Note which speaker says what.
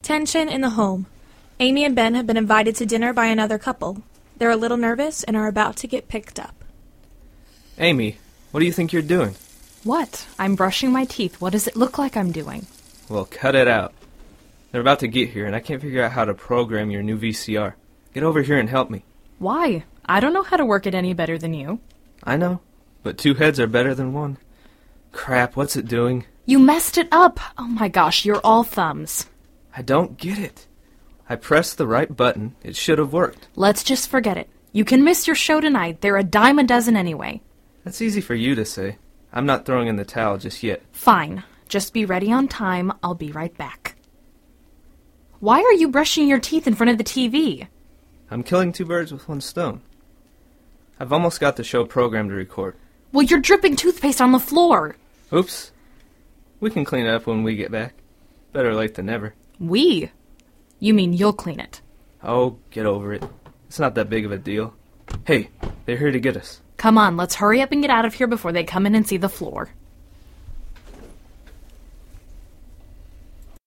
Speaker 1: Tension in the home. Amy and Ben have been invited to dinner by another couple. They're a little nervous and are about to get picked up.
Speaker 2: Amy, what do you think you're doing?
Speaker 3: What? I'm brushing my teeth. What does it look like I'm doing?
Speaker 2: Well, cut it out. They're about to get here, and I can't figure out how to program your new VCR. Get over here and help me.
Speaker 3: Why? I don't know how to work it any better than you.
Speaker 2: I know, but two heads are better than one. Crap, what's it doing?
Speaker 3: You messed it up! Oh my gosh, you're all thumbs.
Speaker 2: I don't get it. I pressed the right button. It should have worked.
Speaker 3: Let's just forget it. You can miss your show tonight. They're a dime a dozen anyway.
Speaker 2: That's easy for you to say. I'm not throwing in the towel just yet.
Speaker 3: Fine. Just be ready on time. I'll be right back. Why are you brushing your teeth in front of the TV?
Speaker 2: I'm killing two birds with one stone. I've almost got the show programmed to record.
Speaker 3: Well, you're dripping toothpaste on the floor.
Speaker 2: Oops. We can clean it up when we get back. Better late than never.
Speaker 3: We? You mean you'll clean it?
Speaker 2: Oh, get over it. It's not that big of a deal. Hey, they're here to get us.
Speaker 3: Come on, let's hurry up and get out of here before they come in and see the floor.